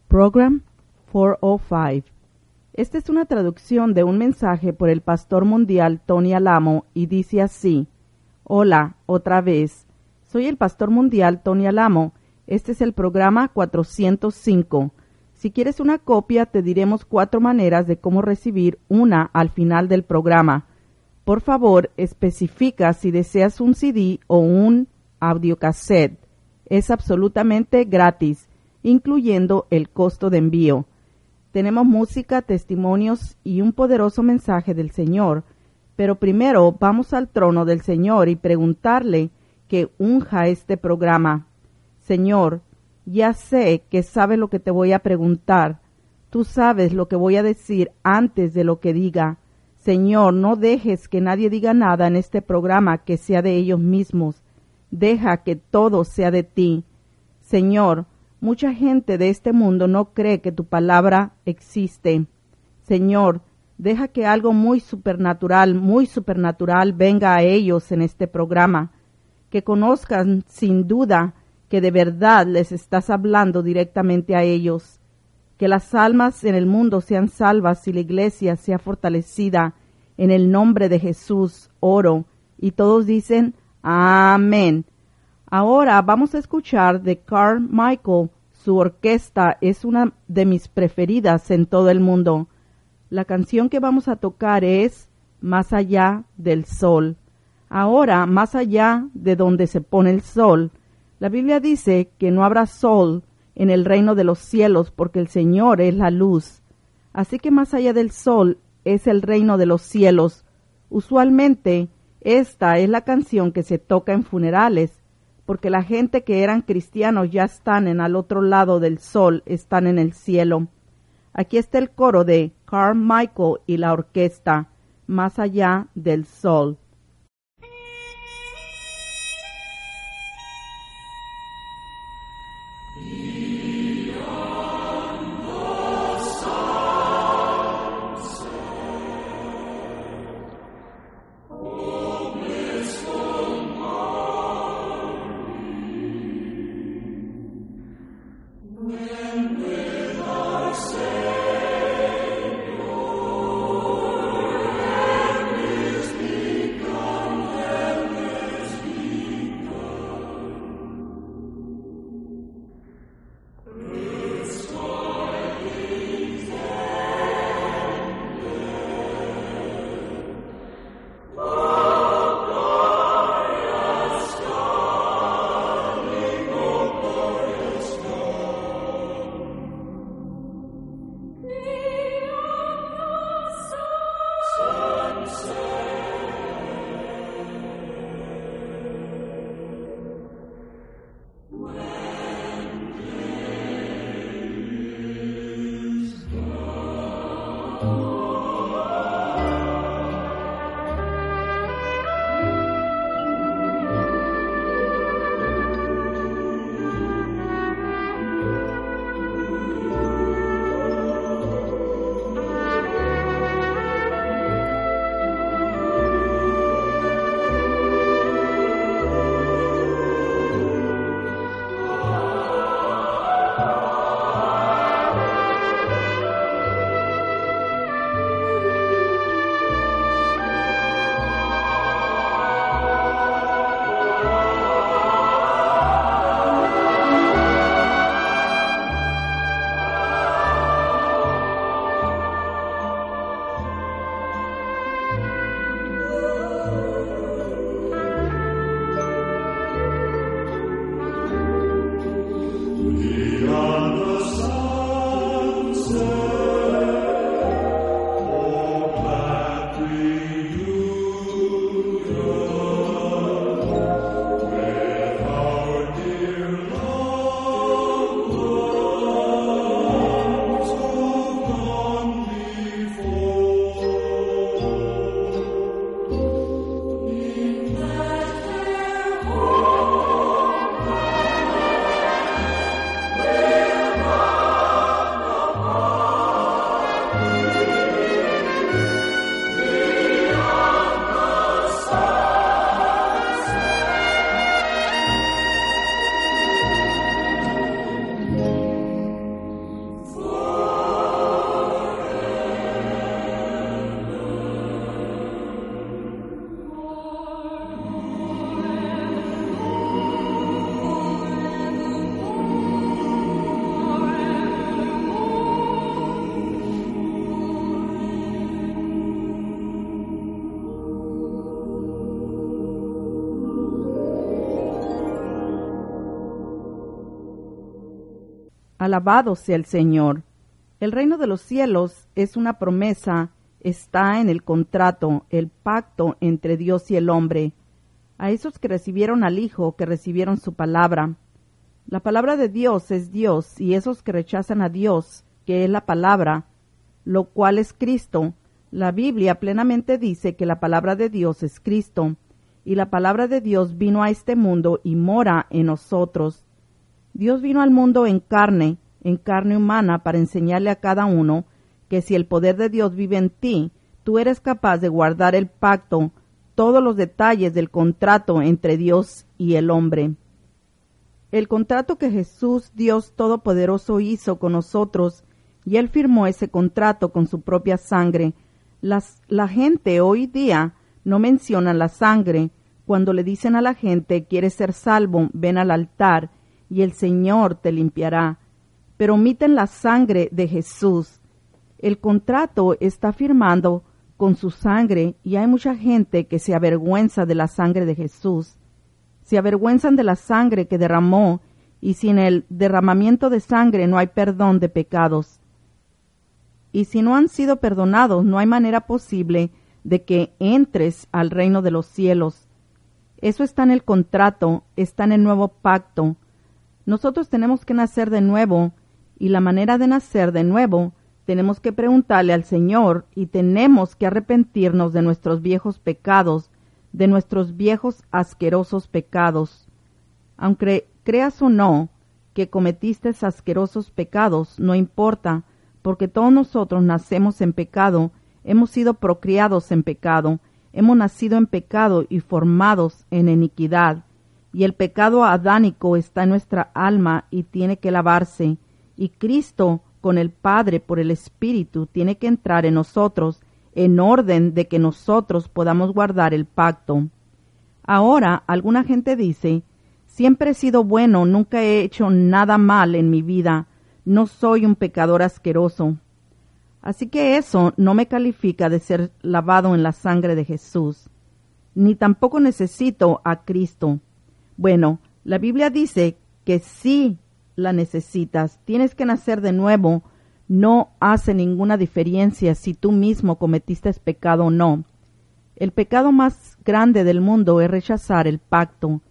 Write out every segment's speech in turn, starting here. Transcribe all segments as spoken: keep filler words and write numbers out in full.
Program cuatrocientos cinco. Esta es una traducción de un mensaje por el pastor mundial Tony Alamo y dice así: Hola, otra vez. Soy el pastor mundial Tony Alamo. Este es el programa cuatrocientos cinco. Si quieres una copia, te diremos cuatro maneras de cómo recibir una al final del programa. Por favor, especifica si deseas un C D o un audiocassette. Es absolutamente gratis, incluyendo el costo de envío. Tenemos música, testimonios y un poderoso mensaje del Señor, pero primero vamos al trono del Señor y preguntarle que unja este programa. Señor, ya sé que sabes lo que te voy a preguntar. Tú sabes lo que voy a decir antes de lo que diga. Señor, no dejes que nadie diga nada en este programa que sea de ellos mismos. Deja que todo sea de ti. Señor, mucha gente de este mundo no cree que tu palabra existe. Señor, deja que algo muy supernatural, muy supernatural venga a ellos en este programa. Que conozcan sin duda que de verdad les estás hablando directamente a ellos. Que las almas en el mundo sean salvas y la iglesia sea fortalecida. En el nombre de Jesús oro. Y todos dicen amén. Ahora vamos a escuchar de Carmichael. Su orquesta es una de mis preferidas en todo el mundo. La canción que vamos a tocar es Más allá del sol. Ahora, más allá de donde se pone el sol. La Biblia dice que no habrá sol en el reino de los cielos porque el Señor es la luz. Así que más allá del sol es el reino de los cielos. Usualmente, esta es la canción que se toca en funerales, porque la gente que eran cristianos ya están en al otro lado del sol, están en el cielo. Aquí está el coro de Carmichael y la orquesta, Más allá del sol. Begun. Alabado sea el Señor. El reino de los cielos es una promesa, está en el contrato, el pacto entre Dios y el hombre. A esos que recibieron al Hijo, que recibieron su palabra. La palabra de Dios es Dios, y esos que rechazan a Dios, que es la palabra, lo cual es Cristo. La Biblia plenamente dice que la palabra de Dios es Cristo, y la palabra de Dios vino a este mundo y mora en nosotros. Dios vino al mundo en carne, en carne humana, para enseñarle a cada uno que si el poder de Dios vive en ti, tú eres capaz de guardar el pacto, todos los detalles del contrato entre Dios y el hombre. El contrato que Jesús, Dios Todopoderoso, hizo con nosotros, y Él firmó ese contrato con su propia sangre. Las, la gente hoy día no menciona la sangre. Cuando le dicen a la gente, ¿quieres ser salvo? Ven al altar, y el Señor te limpiará. Pero omiten la sangre de Jesús. El contrato está firmado con su sangre, y hay mucha gente que se avergüenza de la sangre de Jesús. Se avergüenzan de la sangre que derramó, y sin el derramamiento de sangre no hay perdón de pecados. Y si no han sido perdonados, no hay manera posible de que entres al reino de los cielos. Eso está en el contrato, está en el nuevo pacto. Nosotros tenemos que nacer de nuevo, y la manera de nacer de nuevo, tenemos que preguntarle al Señor, y tenemos que arrepentirnos de nuestros viejos pecados, de nuestros viejos asquerosos pecados. Aunque creas o no que cometiste asquerosos pecados, no importa, porque todos nosotros nacemos en pecado, hemos sido procreados en pecado, hemos nacido en pecado y formados en iniquidad, y el pecado adánico está en nuestra alma y tiene que lavarse, y Cristo con el Padre por el Espíritu tiene que entrar en nosotros, en orden de que nosotros podamos guardar el pacto. Ahora, alguna gente dice, siempre he sido bueno, nunca he hecho nada mal en mi vida, no soy un pecador asqueroso. Así que eso no me califica de ser lavado en la sangre de Jesús, ni tampoco necesito a Cristo. Bueno, la Biblia dice que sí la necesitas, tienes que nacer de nuevo. No hace ninguna diferencia si tú mismo cometiste pecado o no. El pecado más grande del mundo es rechazar el pacto.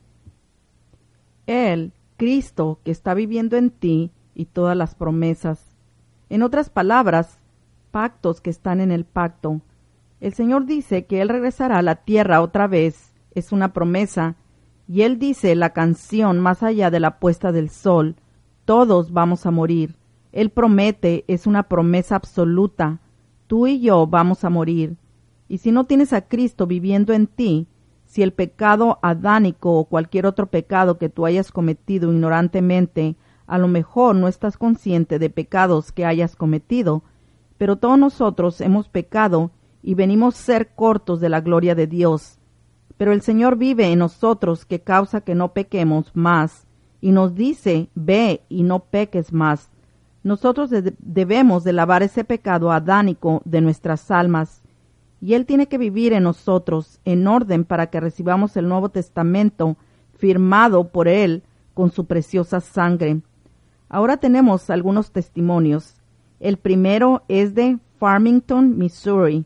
Él, Cristo, que está viviendo en ti, y todas las promesas. En otras palabras, pactos que están en el pacto. El Señor dice que Él regresará a la tierra otra vez. Es una promesa. Y Él dice la canción más allá de la puesta del sol. Todos vamos a morir. Él promete, es una promesa absoluta. Tú y yo vamos a morir. Y si no tienes a Cristo viviendo en ti, si el pecado adánico o cualquier otro pecado que tú hayas cometido ignorantemente, a lo mejor no estás consciente de pecados que hayas cometido, pero todos nosotros hemos pecado y venimos a ser cortos de la gloria de Dios. Pero el Señor vive en nosotros, que causa que no pequemos más, y nos dice, ve y no peques más. Nosotros de- debemos de lavar ese pecado adánico de nuestras almas, y Él tiene que vivir en nosotros, en orden para que recibamos el Nuevo Testamento, firmado por Él con su preciosa sangre. Ahora tenemos algunos testimonios. El primero es de Farmington, Missouri,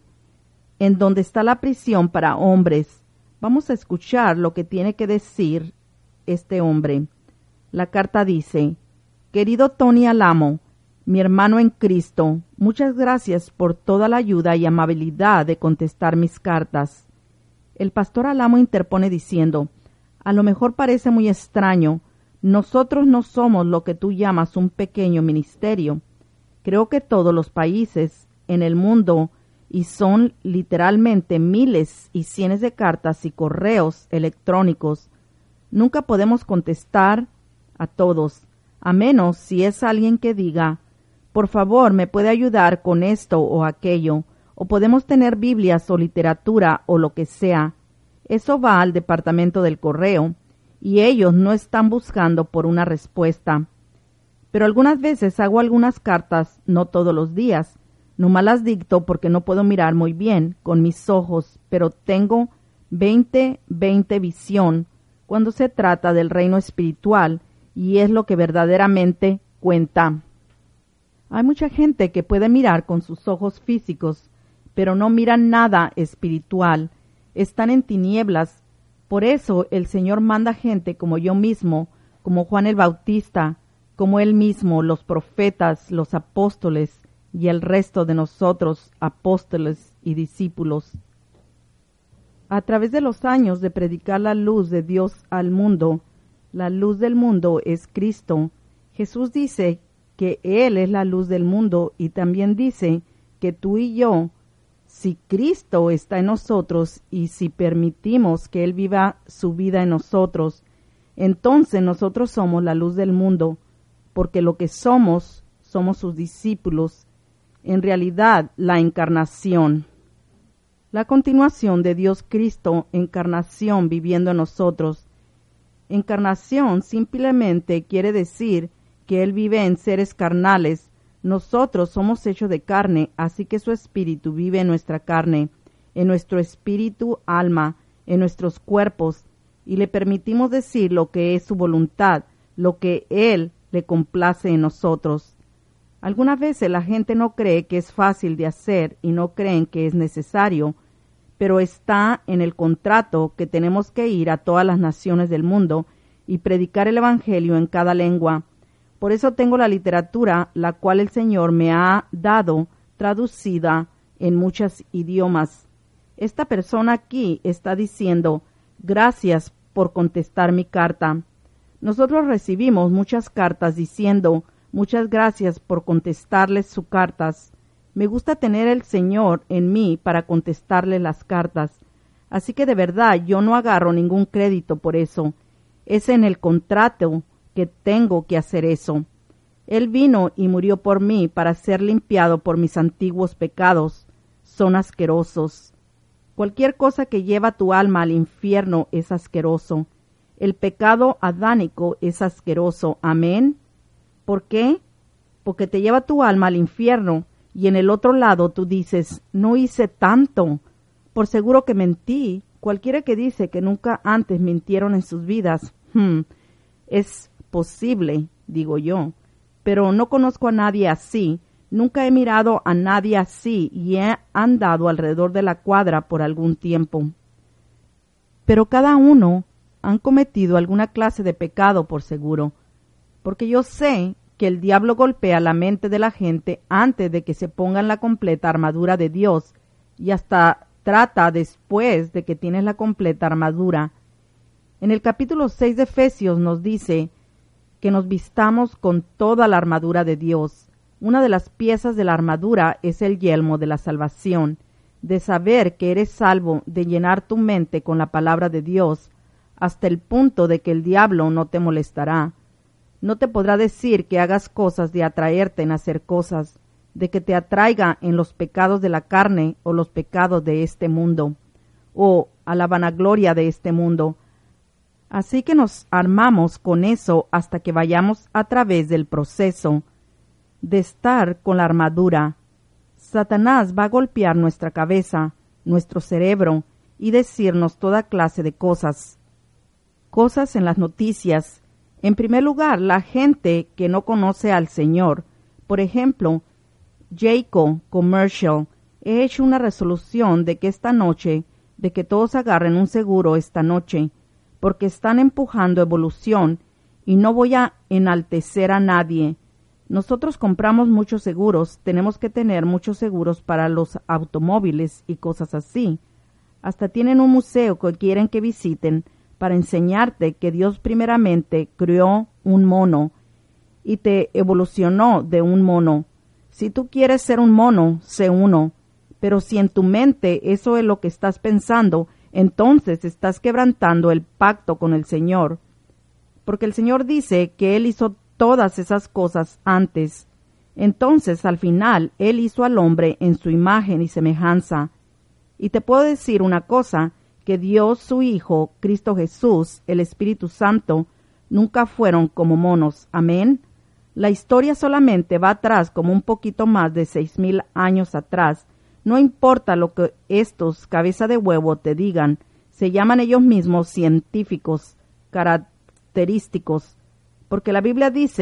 en donde está la prisión para hombres. Vamos a escuchar lo que tiene que decir este hombre. La carta dice, querido Tony Alamo, mi hermano en Cristo, muchas gracias por toda la ayuda y amabilidad de contestar mis cartas. El pastor Alamo interpone diciendo, a lo mejor parece muy extraño, nosotros no somos lo que tú llamas un pequeño ministerio. Creo que todos los países en el mundo, y son literalmente miles y cientos de cartas y correos electrónicos, nunca podemos contestar a todos, a menos si es alguien que diga, por favor, me puede ayudar con esto o aquello, o podemos tener Biblias o literatura o lo que sea. Eso va al departamento del correo, y ellos no están buscando por una respuesta. Pero algunas veces hago algunas cartas, no todos los días. Nomás las dicto porque no puedo mirar muy bien con mis ojos, pero tengo veinte veinte visión cuando se trata del reino espiritual, y es lo que verdaderamente cuenta. Hay mucha gente que puede mirar con sus ojos físicos, pero no miran nada espiritual. Están en tinieblas. Por eso el Señor manda gente como yo mismo, como Juan el Bautista, como Él mismo, los profetas, los apóstoles y el resto de nosotros, apóstoles y discípulos. A través de los años de predicar la luz de Dios al mundo, la luz del mundo es Cristo. Jesús dice que Él es la luz del mundo y también dice que tú y yo, si Cristo está en nosotros y si permitimos que Él viva su vida en nosotros, entonces nosotros somos la luz del mundo, porque lo que somos, somos sus discípulos, en realidad la encarnación. La continuación de Dios Cristo, encarnación viviendo en nosotros. Encarnación simplemente quiere decir que Él vive en seres carnales. Nosotros somos hechos de carne, así que su espíritu vive en nuestra carne, en nuestro espíritu, alma, en nuestros cuerpos, y le permitimos decir lo que es su voluntad, lo que Él le complace en nosotros. Algunas veces la gente no cree que es fácil de hacer y no creen que es necesario, pero está en el contrato que tenemos que ir a todas las naciones del mundo y predicar el Evangelio en cada lengua. Por eso tengo la literatura, la cual el Señor me ha dado, traducida en muchos idiomas. Esta persona aquí está diciendo, gracias por contestar mi carta. Nosotros recibimos muchas cartas diciendo, muchas gracias por contestarles sus cartas. Me gusta tener el Señor en mí para contestarle las cartas. Así que de verdad yo no agarro ningún crédito por eso. Es en el contrato que tengo que hacer eso. Él vino y murió por mí para ser limpiado por mis antiguos pecados. Son asquerosos. Cualquier cosa que lleva tu alma al infierno es asqueroso. El pecado adánico es asqueroso. Amén. ¿Por qué? Porque te lleva tu alma al infierno. Y en el otro lado tú dices, no hice tanto. Por seguro que mentí. Cualquiera que dice que nunca antes mintieron en sus vidas, hmm, es posible, digo yo. Pero no conozco a nadie así. Nunca he mirado a nadie así y he andado alrededor de la cuadra por algún tiempo. Pero cada uno han cometido alguna clase de pecado por seguro. Porque yo sé que el diablo golpea la mente de la gente antes de que se pongan la completa armadura de Dios y hasta trata después de que tienes la completa armadura. En el capítulo seis de Efesios nos dice que nos vistamos con toda la armadura de Dios. Una de las piezas de la armadura es el yelmo de la salvación, de saber que eres salvo, de llenar tu mente con la palabra de Dios, hasta el punto de que el diablo no te molestará. No te podrá decir que hagas cosas de atraerte en hacer cosas, de que te atraiga en los pecados de la carne o los pecados de este mundo, o a la vanagloria de este mundo. Así que nos armamos con eso hasta que vayamos a través del proceso de estar con la armadura. Satanás va a golpear nuestra cabeza, nuestro cerebro, y decirnos toda clase de cosas. Cosas en las noticias. En primer lugar, la gente que no conoce al Señor. Por ejemplo, Jayco Commercial. He hecho una resolución de que esta noche, de que todos agarren un seguro esta noche, porque están empujando evolución y no voy a enaltecer a nadie. Nosotros compramos muchos seguros, tenemos que tener muchos seguros para los automóviles y cosas así. Hasta tienen un museo que quieren que visiten para enseñarte que Dios primeramente creó un mono y te evolucionó de un mono. Si tú quieres ser un mono, sé uno. Pero si en tu mente eso es lo que estás pensando, entonces estás quebrantando el pacto con el Señor. Porque el Señor dice que Él hizo todas esas cosas antes. Entonces, al final, Él hizo al hombre en su imagen y semejanza. Y te puedo decir una cosa, que Dios, su Hijo, Cristo Jesús, el Espíritu Santo, nunca fueron como monos. Amén. La historia solamente va atrás como un poquito más de seis mil años atrás. No importa lo que estos cabeza de huevo te digan, se llaman ellos mismos científicos, característicos, porque la Biblia dice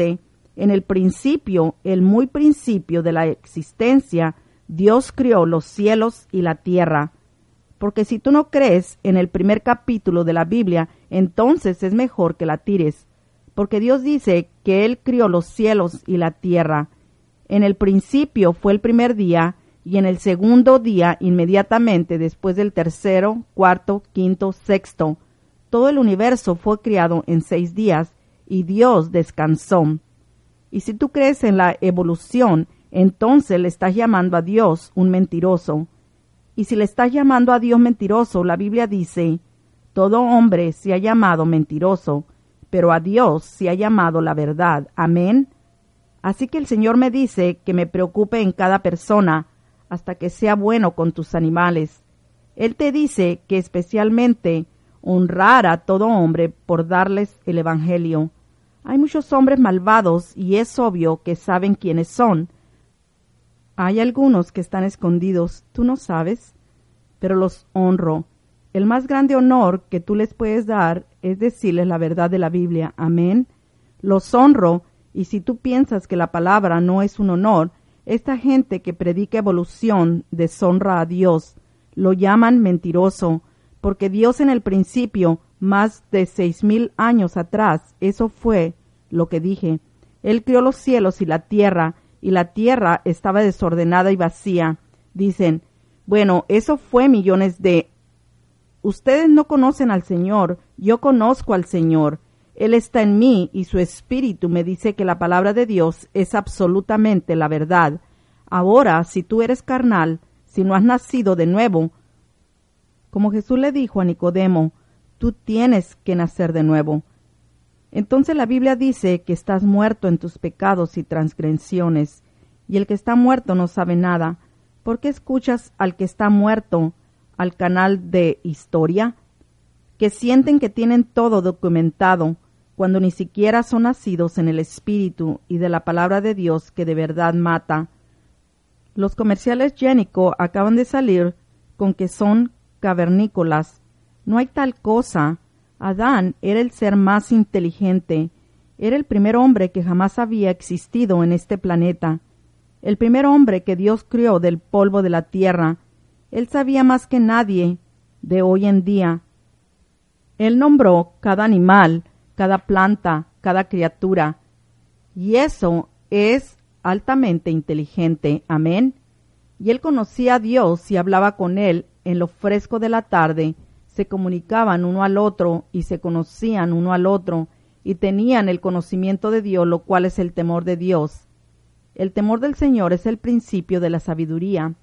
En el principio, el muy principio de la existencia, Dios crió los cielos y la tierra. Porque si tú no crees en el primer capítulo de la Biblia, entonces es mejor que la tires. Porque Dios dice que Él crió los cielos y la tierra. En el principio fue el primer día, y en el segundo día, inmediatamente después del tercero, cuarto, quinto, sexto, todo el universo fue creado en seis días, y Dios descansó. Y si tú crees en la evolución, entonces le estás llamando a Dios un mentiroso. Y si le estás llamando a Dios mentiroso, la Biblia dice, todo hombre se ha llamado mentiroso, pero a Dios se ha llamado la verdad. Amén. Así que el Señor me dice que me preocupe en cada persona hasta que sea bueno con tus animales. Él te dice que especialmente honrar a todo hombre por darles el Evangelio. Hay muchos hombres malvados y es obvio que saben quiénes son. Hay algunos que están escondidos, tú no sabes, pero los honro. El más grande honor que tú les puedes dar es decirles la verdad de la Biblia. Amén. Los honro, y si tú piensas que la palabra no es un honor, esta gente que predica evolución deshonra a Dios. Lo llaman mentiroso, porque Dios en el principio, más de seis mil años atrás, eso fue lo que dije. Él crió los cielos y la tierra, y la tierra estaba desordenada y vacía. Dicen, bueno, eso fue millones de... Ustedes no conocen al Señor, yo conozco al Señor. Él está en mí y su espíritu me dice que la palabra de Dios es absolutamente la verdad. Ahora, si tú eres carnal, si no has nacido de nuevo, como Jesús le dijo a Nicodemo, tú tienes que nacer de nuevo. Entonces la Biblia dice que estás muerto en tus pecados y transgresiones, y el que está muerto no sabe nada. ¿Por qué escuchas al que está muerto, al canal de historia? Que sienten que tienen todo documentado, cuando ni siquiera son nacidos en el Espíritu y de la palabra de Dios que de verdad mata. Los comerciales Génico acaban de salir con que son cavernícolas. No hay tal cosa. Adán era el ser más inteligente. Era el primer hombre que jamás había existido en este planeta. El primer hombre que Dios crió del polvo de la tierra. Él sabía más que nadie de hoy en día. Él nombró cada animal, cada planta, cada criatura. Y eso es altamente inteligente. Amén. Y él conocía a Dios y hablaba con él en lo fresco de la tarde. Se comunicaban uno al otro y se conocían uno al otro y tenían el conocimiento de Dios, lo cual es el temor de Dios. El temor del Señor es el principio de la sabiduría.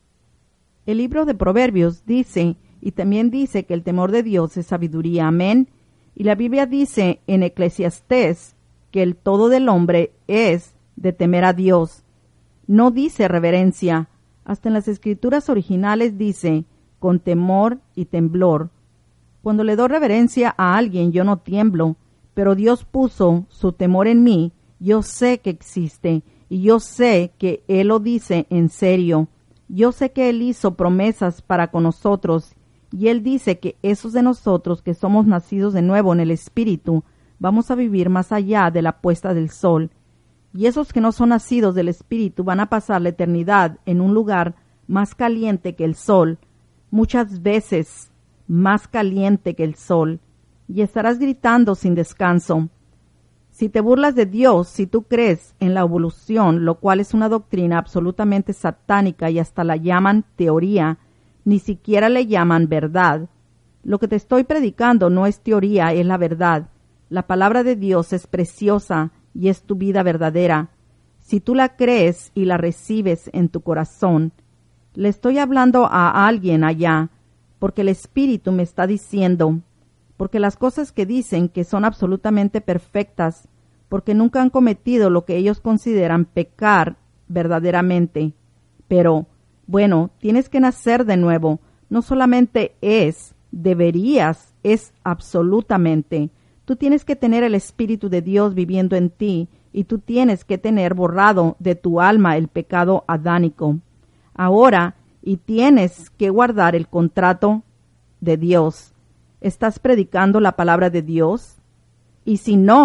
El libro de Proverbios dice, y también dice que el temor de Dios es sabiduría. Amén. Y la Biblia dice en Eclesiastés que el todo del hombre es de temer a Dios. No dice reverencia. Hasta en las escrituras originales dice con temor y temblor. Cuando le doy reverencia a alguien yo no tiemblo, pero Dios puso su temor en mí. Yo sé que existe y yo sé que Él lo dice en serio. Yo sé que Él hizo promesas para con nosotros y Él dice que esos de nosotros que somos nacidos de nuevo en el Espíritu vamos a vivir más allá de la puesta del sol. Y esos que no son nacidos del Espíritu van a pasar la eternidad en un lugar más caliente que el sol, muchas veces más caliente que el sol, y estarás gritando sin descanso. Si te burlas de Dios, si tú crees en la evolución, lo cual es una doctrina absolutamente satánica y hasta la llaman teoría, ni siquiera le llaman verdad. Lo que te estoy predicando no es teoría, es la verdad. La palabra de Dios es preciosa y es tu vida verdadera. Si tú la crees y la recibes en tu corazón, le estoy hablando a alguien allá, porque el Espíritu me está diciendo, porque las cosas que dicen que son absolutamente perfectas, porque nunca han cometido lo que ellos consideran pecar verdaderamente. Pero, bueno, tienes que nacer de nuevo. No solamente es, deberías, es absolutamente. Tú tienes que tener el Espíritu de Dios viviendo en ti y tú tienes que tener borrado de tu alma el pecado adánico. Ahora, y tienes que guardar el contrato de Dios. ¿Estás predicando la palabra de Dios? Y si no,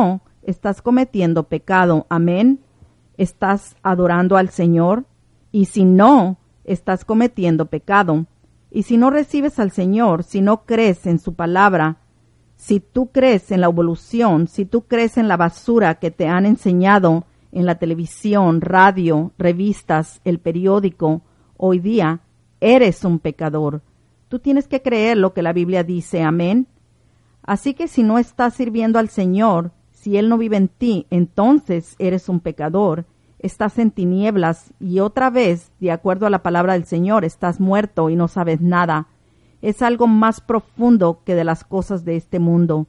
estás cometiendo pecado. Amén. ¿Estás adorando al Señor? Y si no, estás cometiendo pecado. Y si no recibes al Señor, si no crees en su palabra, si tú crees en la evolución, si tú crees en la basura que te han enseñado en la televisión, radio, revistas, el periódico, hoy día, eres un pecador. Tú tienes que creer lo que la Biblia dice. Amén. Así que si no estás sirviendo al Señor, si Él no vive en ti, entonces eres un pecador. Estás en tinieblas y otra vez, de acuerdo a la palabra del Señor, estás muerto y no sabes nada. Es algo más profundo que de las cosas de este mundo.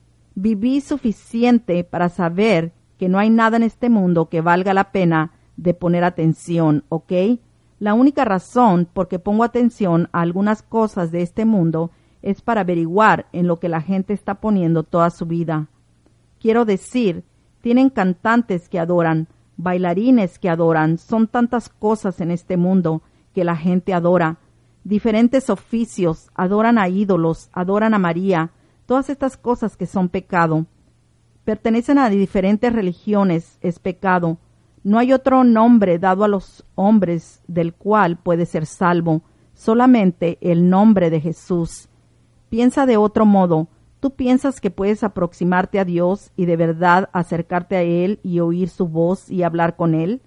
Viví suficiente para saber que no hay nada en este mundo que valga la pena de poner atención, ¿ok? La única razón por que pongo atención a algunas cosas de este mundo es para averiguar en lo que la gente está poniendo toda su vida. Quiero decir, tienen cantantes que adoran, bailarines que adoran, son tantas cosas en este mundo que la gente adora. Diferentes oficios, adoran a ídolos, adoran a María, todas estas cosas que son pecado. Pertenecen a diferentes religiones, es pecado. No hay otro nombre dado a los hombres del cual puede ser salvo, solamente el nombre de Jesús. Piensa de otro modo. ¿Tú piensas que puedes aproximarte a Dios y de verdad acercarte a Él y oír su voz y hablar con Él?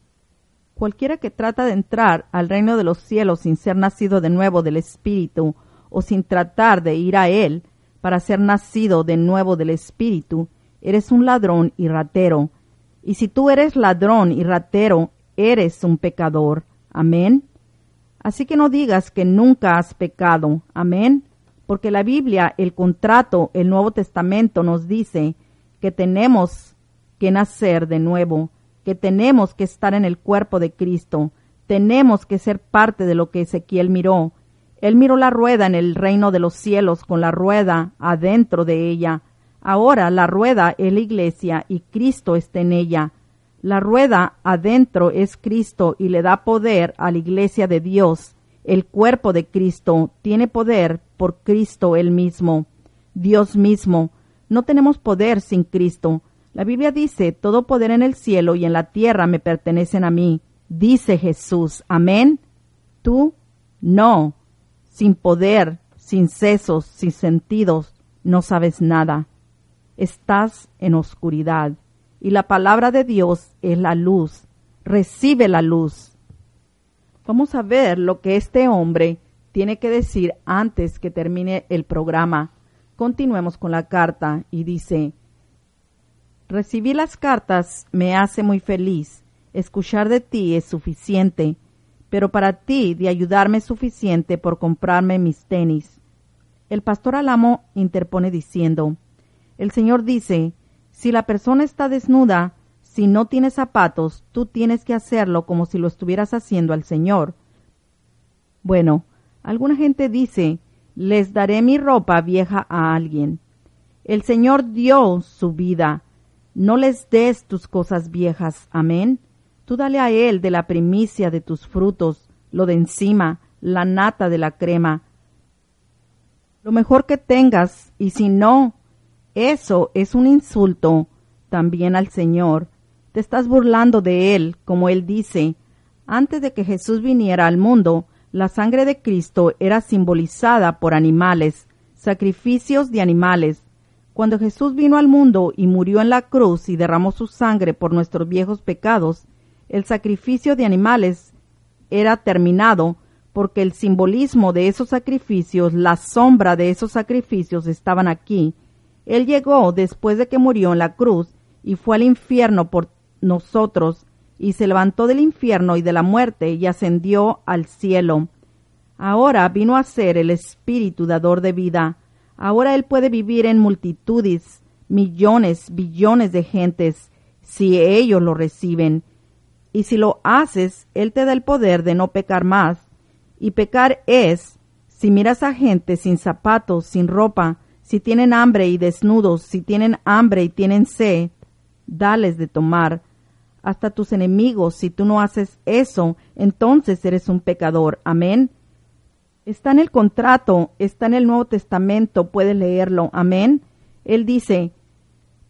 Cualquiera que trata de entrar al reino de los cielos sin ser nacido de nuevo del Espíritu o sin tratar de ir a Él para ser nacido de nuevo del Espíritu, eres un ladrón y ratero. Y si tú eres ladrón y ratero, eres un pecador. Amén. Así que no digas que nunca has pecado. Amén. Porque la Biblia, el contrato, el Nuevo Testamento nos dice que tenemos que nacer de nuevo, que tenemos que estar en el cuerpo de Cristo, tenemos que ser parte de lo que Ezequiel miró. Él miró la rueda en el reino de los cielos con la rueda adentro de ella. Ahora la rueda es la iglesia y Cristo está en ella. La rueda adentro es Cristo y le da poder a la iglesia de Dios. El cuerpo de Cristo tiene poder por Cristo Él mismo, Dios mismo. No tenemos poder sin Cristo. La Biblia dice, todo poder en el cielo y en la tierra me pertenecen a mí. Dice Jesús, amén. Tú, no. Sin poder, sin sesos, sin sentidos, no sabes nada. Estás en oscuridad. Y la palabra de Dios es la luz. Recibe la luz. Vamos a ver lo que este hombre tiene que decir antes que termine el programa. Continuemos con la carta y dice: recibir las cartas me hace muy feliz. Escuchar de ti es suficiente, pero para ti de ayudarme es suficiente por comprarme mis tenis. El pastor Alamo interpone diciendo: el Señor dice, si la persona está desnuda, si no tiene zapatos, tú tienes que hacerlo como si lo estuvieras haciendo al Señor. Bueno, alguna gente dice, les daré mi ropa vieja a alguien. El Señor dio su vida. No les des tus cosas viejas. Amén. Tú dale a Él de la primicia de tus frutos, lo de encima, la nata de la crema. Lo mejor que tengas, y si no, eso es un insulto también al Señor. Te estás burlando de Él, como Él dice. Antes de que Jesús viniera al mundo, la sangre de Cristo era simbolizada por animales, sacrificios de animales. Cuando Jesús vino al mundo y murió en la cruz y derramó su sangre por nuestros viejos pecados, el sacrificio de animales era terminado porque el simbolismo de esos sacrificios, la sombra de esos sacrificios estaban aquí. Él llegó después de que murió en la cruz y fue al infierno por nosotros, y se levantó del infierno y de la muerte y ascendió al cielo. Ahora vino a ser el Espíritu dador de vida. Ahora Él puede vivir en multitudes, millones, billones de gentes, si ellos lo reciben. Y si lo haces, Él te da el poder de no pecar más. Y pecar es, si miras a gente sin zapatos, sin ropa, si tienen hambre y desnudos, si tienen hambre y tienen sed, dales de tomar. Hasta tus enemigos, si tú no haces eso, entonces eres un pecador. Amén. Está en el contrato, está en el Nuevo Testamento, puedes leerlo. Amén. Él dice,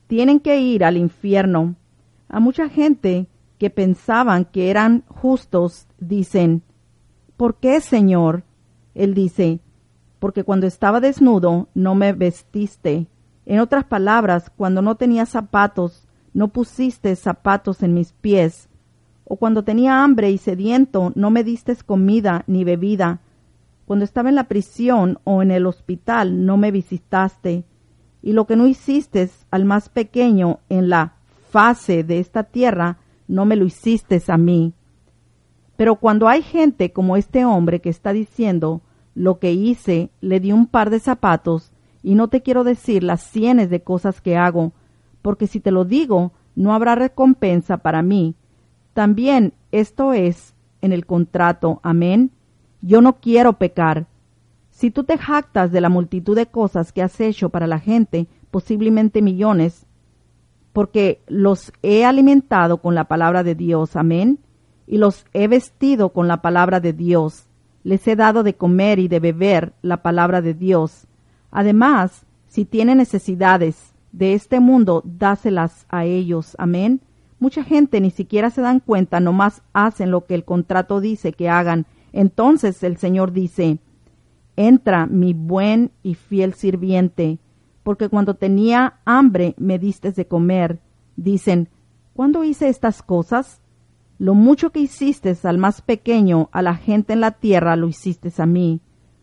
tienen que ir al infierno. A mucha gente que pensaban que eran justos dicen, ¿por qué, Señor? Él dice, porque cuando estaba desnudo no me vestiste. En otras palabras, cuando no tenía zapatos, no pusiste zapatos en mis pies. O cuando tenía hambre y sediento, no me diste comida ni bebida. Cuando estaba en la prisión o en el hospital, no me visitaste. Y lo que no hiciste al más pequeño en la fase de esta tierra, no me lo hiciste a mí. Pero cuando hay gente como este hombre que está diciendo, lo que hice, le di un par de zapatos, y no te quiero decir las cienes de cosas que hago, porque si te lo digo, no habrá recompensa para mí. También esto es en el contrato, amén. Yo no quiero pecar. Si tú te jactas de la multitud de cosas que has hecho para la gente, posiblemente millones, porque los he alimentado con la palabra de Dios, amén, y los he vestido con la palabra de Dios. Les he dado de comer y de beber la palabra de Dios. Además, si tienen necesidades de este mundo, dáselas a ellos, amén. Mucha gente ni siquiera se dan cuenta, nomás hacen lo que el contrato dice que hagan. Entonces el Señor dice, entra, mi buen y fiel sirviente, porque cuando tenía hambre me diste de comer. Dicen, ¿cuándo hice estas cosas? Lo mucho que hiciste al más pequeño, a la gente en la tierra, lo hiciste a mí.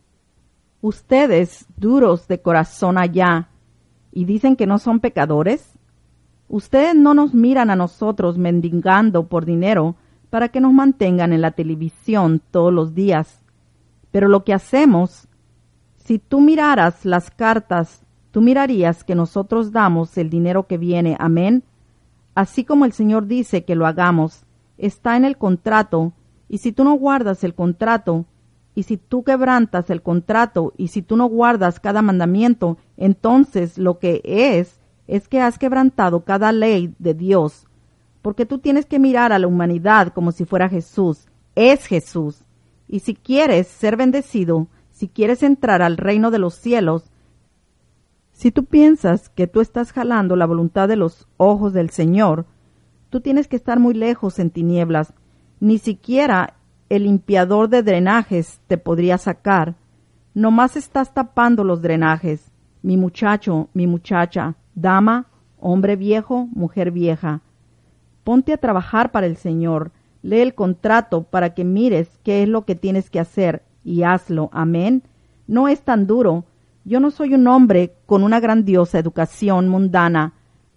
Ustedes, duros de corazón allá, y dicen que no son pecadores. Ustedes no nos miran a nosotros mendigando por dinero para que nos mantengan en la televisión todos los días. Pero lo que hacemos, si tú miraras las cartas, tú mirarías que nosotros damos el dinero que viene, amén. Así como el Señor dice que lo hagamos, está en el contrato, y si tú no guardas el contrato, y si tú quebrantas el contrato, y si tú no guardas cada mandamiento, entonces lo que es, es que has quebrantado cada ley de Dios, porque tú tienes que mirar a la humanidad como si fuera Jesús. Es Jesús. Y si quieres ser bendecido, si quieres entrar al reino de los cielos, si tú piensas que tú estás jalando la voluntad de los ojos del Señor, tú tienes que estar muy lejos en tinieblas. Ni siquiera el limpiador de drenajes te podría sacar. Nomás estás tapando los drenajes. Mi muchacho, mi muchacha, dama, hombre viejo, mujer vieja. Ponte a trabajar para el Señor. Lee el contrato para que mires qué es lo que tienes que hacer y hazlo. Amén. No es tan duro. Yo no soy un hombre con una grandiosa educación mundana,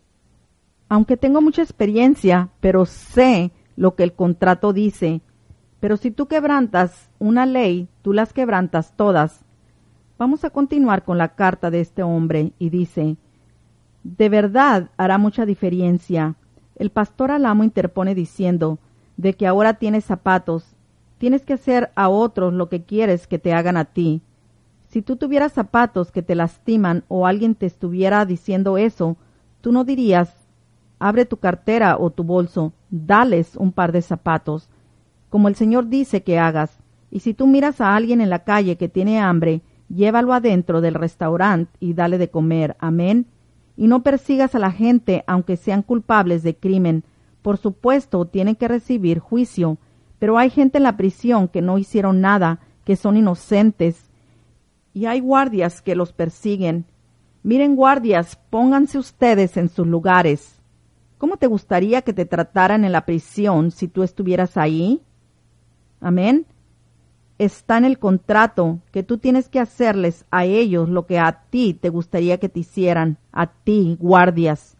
aunque tengo mucha experiencia, pero sé lo que el contrato dice. Pero si tú quebrantas una ley, tú las quebrantas todas. Vamos a continuar con la carta de este hombre y dice, de verdad hará mucha diferencia. El pastor Alamo interpone diciendo, de que ahora tienes zapatos, tienes que hacer a otros lo que quieres que te hagan a ti. Si tú tuvieras zapatos que te lastiman o alguien te estuviera diciendo eso, tú no dirías, abre tu cartera o tu bolso, dales un par de zapatos, como el Señor dice que hagas. Y si tú miras a alguien en la calle que tiene hambre, llévalo adentro del restaurante y dale de comer. Amén. Y no persigas a la gente aunque sean culpables de crimen. Por supuesto, tienen que recibir juicio, pero hay gente en la prisión que no hicieron nada, que son inocentes, y hay guardias que los persiguen. Miren, guardias, pónganse ustedes en sus lugares. ¿Cómo te gustaría que te trataran en la prisión si tú estuvieras ahí? Amén. Está en el contrato que tú tienes que hacerles a ellos lo que a ti te gustaría que te hicieran, a ti, guardias.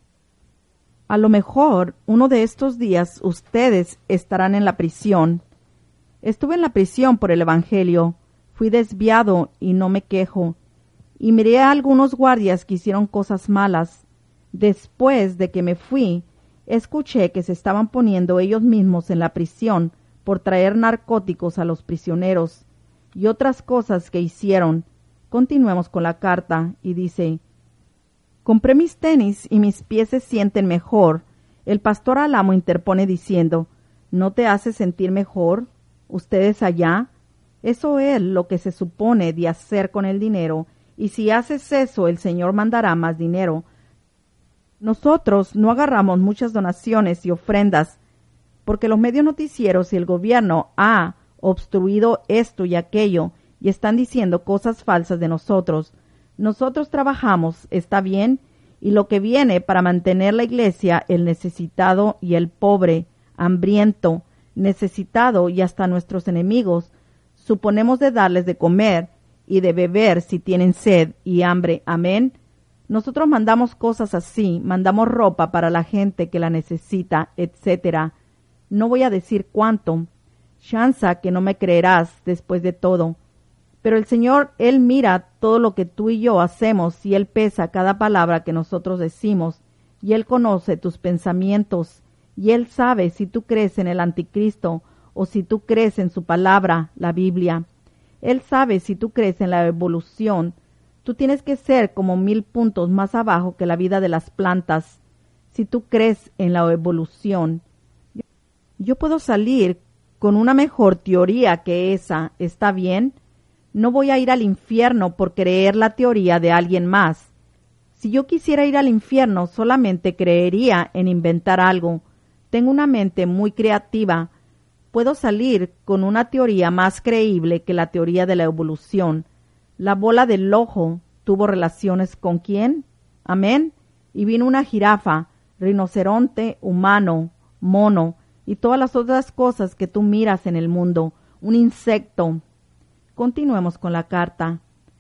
A lo mejor uno de estos días ustedes estarán en la prisión. Estuve en la prisión por el Evangelio. Fui desviado y no me quejo, y miré a algunos guardias que hicieron cosas malas. Después de que me fui, escuché que se estaban poniendo ellos mismos en la prisión por traer narcóticos a los prisioneros y otras cosas que hicieron. Continuemos con la carta y dice, compré mis tenis y mis pies se sienten mejor. El pastor Alamo interpone diciendo, ¿no te hace sentir mejor? ¿Ustedes allá? Eso es lo que se supone de hacer con el dinero, y si haces eso el Señor mandará más dinero. Nosotros no agarramos muchas donaciones y ofrendas porque los medios noticieros y el gobierno ha obstruido esto y aquello y están diciendo cosas falsas de nosotros. Nosotros trabajamos, está bien, y lo que viene para mantener la iglesia, el necesitado y el pobre, hambriento, necesitado y hasta nuestros enemigos, suponemos de darles de comer y de beber si tienen sed y hambre. Amén. Nosotros mandamos cosas así, mandamos ropa para la gente que la necesita, etcétera. No voy a decir cuánto. Chanza que no me creerás después de todo. Pero el Señor, Él mira todo lo que tú y yo hacemos y Él pesa cada palabra que nosotros decimos y Él conoce tus pensamientos y Él sabe si tú crees en el anticristo o si tú crees en su palabra, la Biblia. Él sabe si tú crees en la evolución. Tú tienes que ser como mil puntos más abajo que la vida de las plantas. Si tú crees en la evolución, yo puedo salir con una mejor teoría que esa, ¿está bien? No voy a ir al infierno por creer la teoría de alguien más. Si yo quisiera ir al infierno, solamente creería en inventar algo. Tengo una mente muy creativa. Puedo salir con una teoría más creíble que la teoría de la evolución. La bola del ojo tuvo relaciones ¿con quién? Amén. Y vino una jirafa, rinoceronte, humano, mono, y todas las otras cosas que tú miras en el mundo. Un insecto. Continuemos con la carta.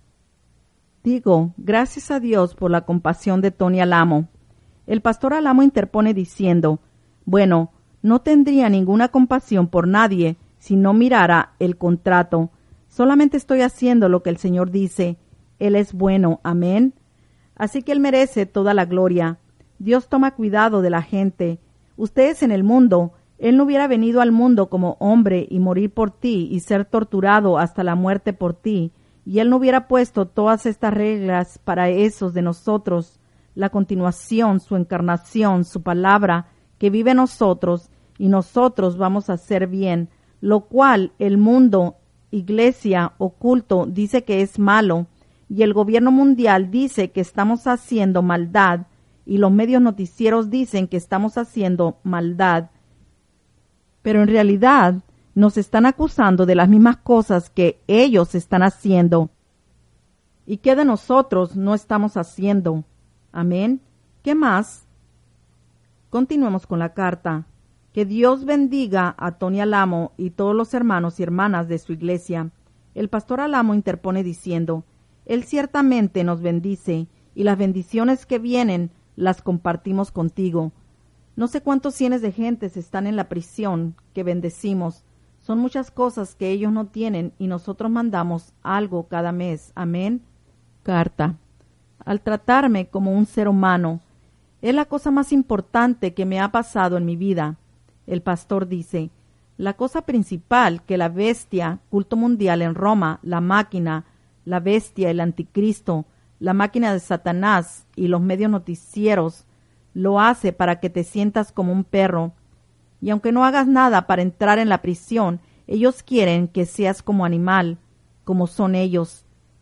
Digo, gracias a Dios por la compasión de Tony Alamo. El pastor Alamo interpone diciendo, bueno, no tendría ninguna compasión por nadie si no mirara el contrato. Solamente estoy haciendo lo que el Señor dice. Él es bueno. Amén. Así que Él merece toda la gloria. Dios toma cuidado de la gente. Ustedes en el mundo, Él no hubiera venido al mundo como hombre y morir por ti y ser torturado hasta la muerte por ti. Y Él no hubiera puesto todas estas reglas para esos de nosotros, la continuación, su encarnación, su palabra, que vive en nosotros, y nosotros vamos a hacer bien, lo cual el mundo, iglesia, oculto, dice que es malo, y el gobierno mundial dice que estamos haciendo maldad, y los medios noticieros dicen que estamos haciendo maldad. Pero en realidad nos están acusando de las mismas cosas que ellos están haciendo. ¿Y qué de nosotros no estamos haciendo? Amén. ¿Qué más? Continuemos con la carta. Que Dios bendiga a Tony Alamo y todos los hermanos y hermanas de su iglesia. El pastor Alamo interpone diciendo, Él ciertamente nos bendice, y las bendiciones que vienen las compartimos contigo. No sé cuántos cientos de gentes están en la prisión que bendecimos. Son muchas cosas que ellos no tienen y nosotros mandamos algo cada mes. Amén. Carta. Al tratarme como un ser humano, es la cosa más importante que me ha pasado en mi vida. El pastor dice, la cosa principal que la bestia, culto mundial en Roma, la máquina, la bestia, el anticristo, la máquina de Satanás y los medios noticieros, lo hace para que te sientas como un perro. Y aunque no hagas nada para entrar en la prisión, ellos quieren que seas como animal, como son ellos.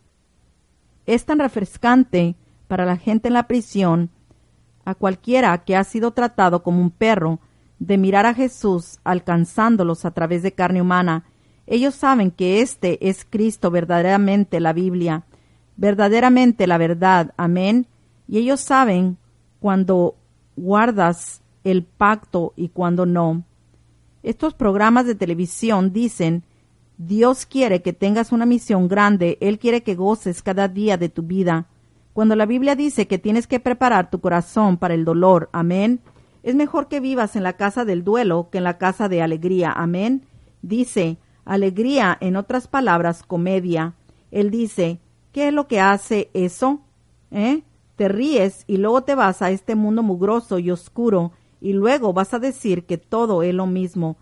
Es tan refrescante para la gente en la prisión, a cualquiera que ha sido tratado como un perro, de mirar a Jesús alcanzándolos a través de carne humana. Ellos saben que este es Cristo, verdaderamente la Biblia, verdaderamente la verdad. Amén. Y ellos saben cuando guardas el pacto y cuando no. Estos programas de televisión dicen, Dios quiere que tengas una misión grande, Él quiere que goces cada día de tu vida. Cuando la Biblia dice que tienes que preparar tu corazón para el dolor, amén, es mejor que vivas en la casa del duelo que en la casa de alegría, amén. Dice, alegría, en otras palabras, comedia. Él dice, ¿qué es lo que hace eso? ¿Eh? Te ríes y luego te vas a este mundo mugroso y oscuro y luego vas a decir que todo es lo mismo.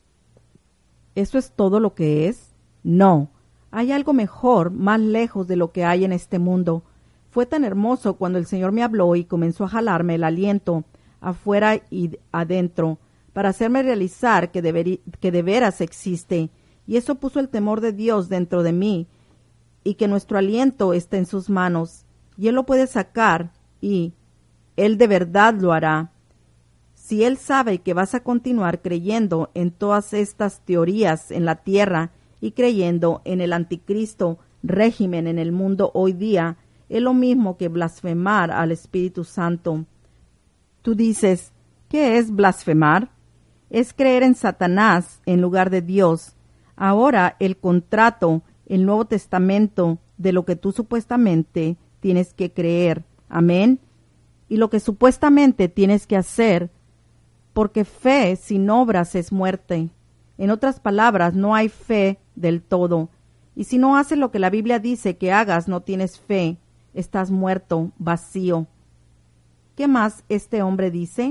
¿Eso es todo lo que es? No, hay algo mejor, más lejos de lo que hay en este mundo. Fue tan hermoso cuando el Señor me habló y comenzó a jalarme el aliento, afuera y adentro, para hacerme realizar que, deberi- que de veras existe, y eso puso el temor de Dios dentro de mí, y que nuestro aliento está en sus manos, y Él lo puede sacar, y Él de verdad lo hará. Si Él sabe que vas a continuar creyendo en todas estas teorías en la tierra y creyendo en el anticristo régimen en el mundo hoy día, es lo mismo que blasfemar al Espíritu Santo. Tú dices, ¿qué es blasfemar? Es creer en Satanás en lugar de Dios. Ahora el contrato, el Nuevo Testamento, de lo que tú supuestamente tienes que creer. Amén. Y lo que supuestamente tienes que hacer, porque fe sin obras es muerte. En otras palabras, no hay fe del todo. Y si no haces lo que la Biblia dice que hagas, no tienes fe. Estás muerto, vacío. ¿Qué más este hombre dice?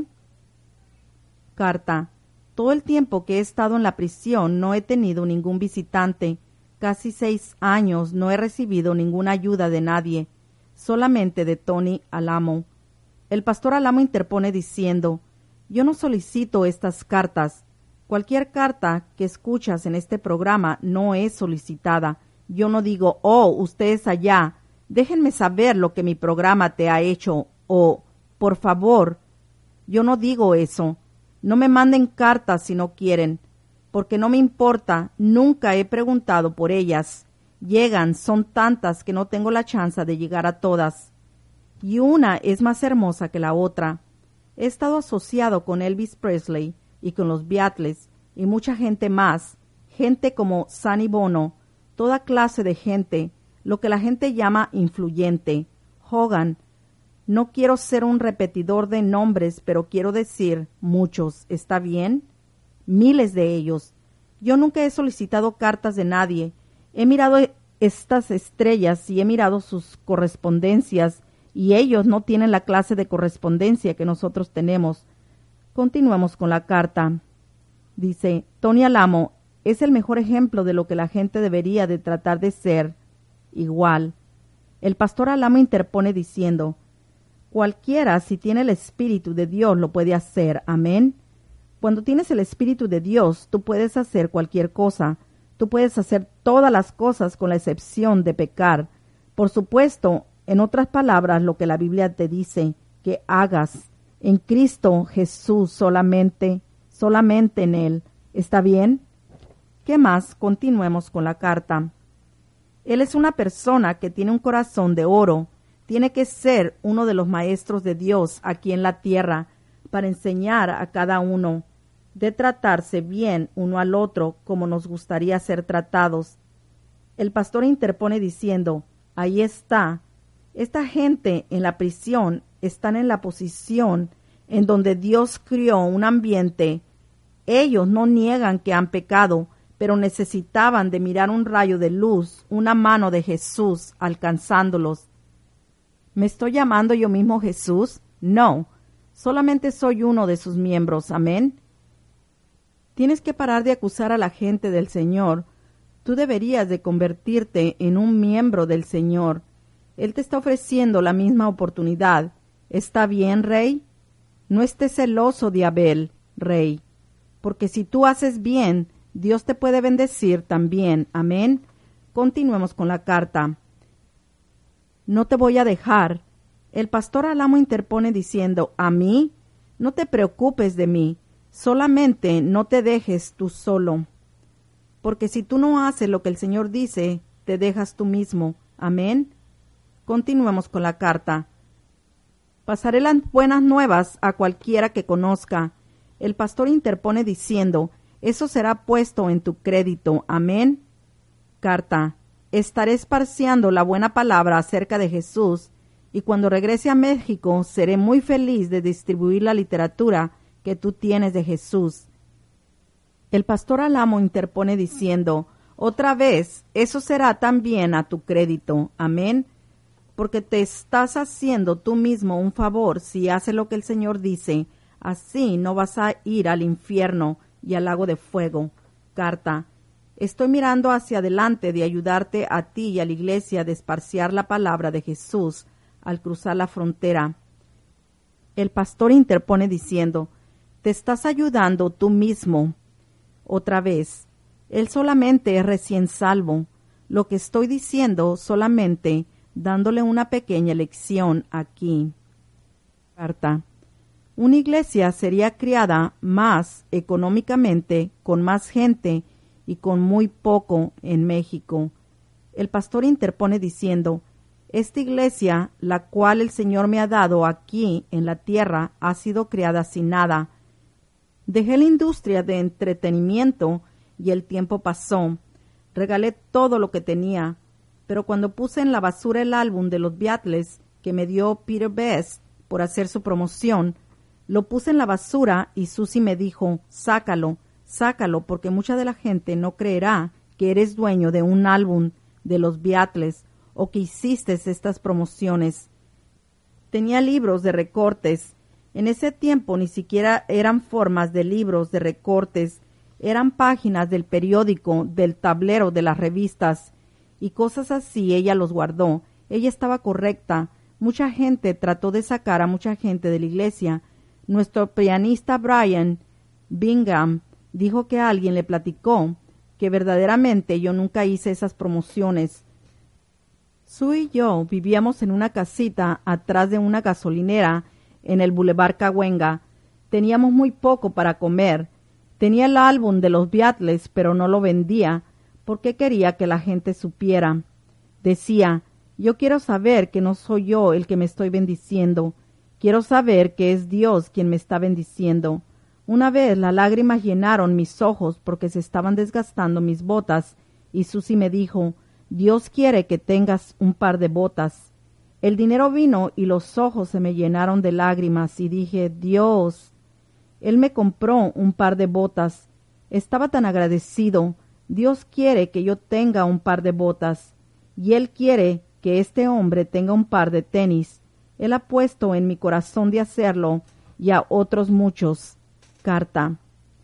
Carta. Todo el tiempo que he estado en la prisión no he tenido ningún visitante. Casi seis años no he recibido ninguna ayuda de nadie, solamente de Tony Alamo. El pastor Alamo interpone diciendo, yo no solicito estas cartas. Cualquier carta que escuchas en este programa no es solicitada. Yo no digo, oh, ustedes allá, déjenme saber lo que mi programa te ha hecho, o, por favor. Yo no digo eso. No me manden cartas si no quieren, porque no me importa, nunca he preguntado por ellas. Llegan, son tantas que no tengo la chance de llegar a todas. Y una es más hermosa que la otra. He estado asociado con Elvis Presley y con los Beatles y mucha gente más, gente como Sonny Bono, toda clase de gente, lo que la gente llama influyente. Hogan, no quiero ser un repetidor de nombres, pero quiero decir muchos, ¿está bien? Miles de ellos. Yo nunca he solicitado cartas de nadie. He mirado estas estrellas y he mirado sus correspondencias y ellos no tienen la clase de correspondencia que nosotros tenemos. Continuemos con la carta. Dice, Tony Alamo es el mejor ejemplo de lo que la gente debería de tratar de ser igual. El pastor Alamo interpone diciendo, cualquiera, si tiene el Espíritu de Dios, lo puede hacer. Amén. Cuando tienes el Espíritu de Dios, tú puedes hacer cualquier cosa. Tú puedes hacer todas las cosas con la excepción de pecar. Por supuesto, en otras palabras, lo que la Biblia te dice que hagas en Cristo Jesús solamente, solamente en Él. ¿Está bien? ¿Qué más? Continuemos con la carta. Él es una persona que tiene un corazón de oro. Tiene que ser uno de los maestros de Dios aquí en la tierra para enseñar a cada uno de tratarse bien uno al otro como nos gustaría ser tratados. El pastor interpone diciendo, ahí está, esta gente en la prisión están en la posición en donde Dios crió un ambiente. Ellos no niegan que han pecado, pero necesitaban de mirar un rayo de luz, una mano de Jesús alcanzándolos. ¿Me estoy llamando yo mismo Jesús? No, solamente soy uno de sus miembros. Amén. Tienes que parar de acusar a la gente del Señor. Tú deberías de convertirte en un miembro del Señor. Él te está ofreciendo la misma oportunidad. ¿Está bien, Rey? No estés celoso de Abel, Rey, porque si tú haces bien, Dios te puede bendecir también. Amén. Continuemos con la carta. No te voy a dejar. El pastor Alamo interpone diciendo, a mí, no te preocupes de mí, solamente no te dejes tú solo. Porque si tú no haces lo que el Señor dice, te dejas tú mismo. Amén. Continuemos con la carta. Pasaré las buenas nuevas a cualquiera que conozca. El pastor interpone diciendo, eso será puesto en tu crédito. Amén. Carta. Estaré esparciando la buena palabra acerca de Jesús, y cuando regrese a México seré muy feliz de distribuir la literatura que tú tienes de Jesús. El pastor Alamo interpone diciendo, otra vez, eso será también a tu crédito. Amén. Porque te estás haciendo tú mismo un favor si haces lo que el Señor dice. Así no vas a ir al infierno y al lago de fuego. Carta. Estoy mirando hacia adelante de ayudarte a ti y a la iglesia de esparciar la palabra de Jesús al cruzar la frontera. El pastor interpone diciendo, te estás ayudando tú mismo. Otra vez, él solamente es recién salvo. Lo que estoy diciendo solamente dándole una pequeña lección aquí. Carta. Una iglesia sería criada más económicamente, con más gente y con muy poco en México. El pastor interpone diciendo: esta iglesia, la cual el Señor me ha dado aquí en la tierra, ha sido criada sin nada. Dejé la industria de entretenimiento y el tiempo pasó. Regalé todo lo que tenía, pero cuando puse en la basura el álbum de los Beatles que me dio Peter Best por hacer su promoción, lo puse en la basura y Susie me dijo: sácalo, sácalo, porque mucha de la gente no creerá que eres dueño de un álbum de los Beatles o que hiciste estas promociones. Tenía libros de recortes. En ese tiempo ni siquiera eran formas de libros de recortes, eran páginas del periódico, del tablero de las revistas y cosas así. Ella los guardó. Ella estaba correcta. Mucha gente trató de sacar a mucha gente de la iglesia. Nuestro pianista Brian Bingham dijo que alguien le platicó que verdaderamente yo nunca hice esas promociones. Sue y yo vivíamos en una casita atrás de una gasolinera en el Boulevard Cahuenga. Teníamos muy poco para comer. Tenía el álbum de los Beatles, pero no lo vendía porque quería que la gente supiera. Decía: yo quiero saber que no soy yo el que me estoy bendiciendo. Quiero saber que es Dios quien me está bendiciendo. Una vez las lágrimas llenaron mis ojos porque se estaban desgastando mis botas y Susie me dijo: Dios quiere que tengas un par de botas. El dinero vino y los ojos se me llenaron de lágrimas y dije: Dios. Él me compró un par de botas. Estaba tan agradecido. Dios quiere que yo tenga un par de botas y Él quiere que este hombre tenga un par de tenis. Él ha puesto en mi corazón de hacerlo y a otros muchos. Carta.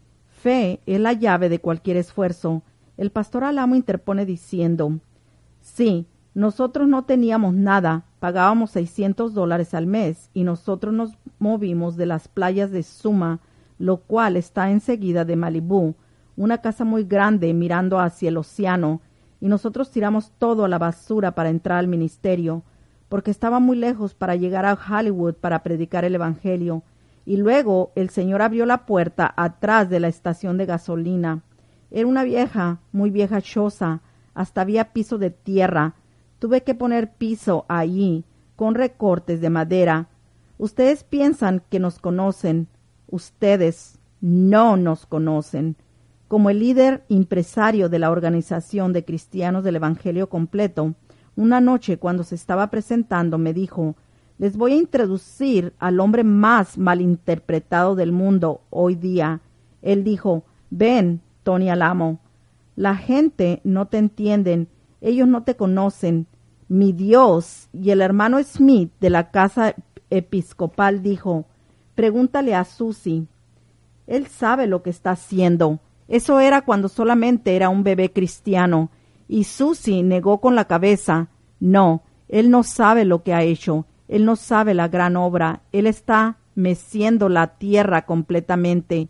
Fe es la llave de cualquier esfuerzo. El pastor Alamo interpone diciendo: sí, nosotros no teníamos nada, pagábamos seiscientos dólares al mes y nosotros nos movimos de las playas de Suma, lo cual está enseguida de Malibú, una casa muy grande mirando hacia el océano, y nosotros tiramos todo a la basura para entrar al ministerio, porque estaba muy lejos para llegar a Hollywood para predicar el Evangelio. Y luego el Señor abrió la puerta atrás de la estación de gasolina. Era una vieja, muy vieja choza, hasta había piso de tierra. Tuve que poner piso allí, con recortes de madera. Ustedes piensan que nos conocen. Ustedes no nos conocen. Como el líder empresario de la Organización de Cristianos del Evangelio Completo, una noche cuando se estaba presentando me dijo: les voy a introducir al hombre más malinterpretado del mundo hoy día. Él dijo: ven, Tony Alamo. La gente no te entienden, ellos no te conocen. Mi Dios. Y el hermano Smith de la casa episcopal dijo: pregúntale a Susie. Él sabe lo que está haciendo. Eso era cuando solamente era un bebé cristiano. Y Susie negó con la cabeza: no, él no sabe lo que ha hecho. Él no sabe la gran obra. Él está meciendo la tierra completamente.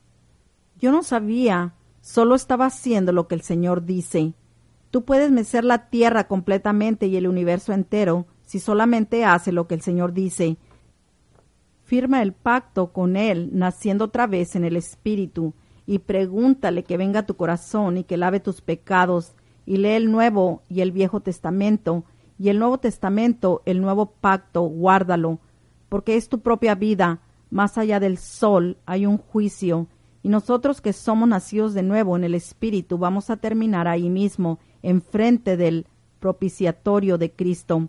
Yo no sabía, solo estaba haciendo lo que el Señor dice. Tú puedes mecer la tierra completamente y el universo entero si solamente hace lo que el Señor dice. Firma el pacto con Él, naciendo otra vez en el Espíritu, y pregúntale que venga a tu corazón y que lave tus pecados, y lee el Nuevo y el Viejo Testamento, y el Nuevo Testamento, el Nuevo Pacto, guárdalo, porque es tu propia vida. Más allá del sol hay un juicio, y nosotros que somos nacidos de nuevo en el Espíritu vamos a terminar ahí mismo, enfrente del propiciatorio de Cristo.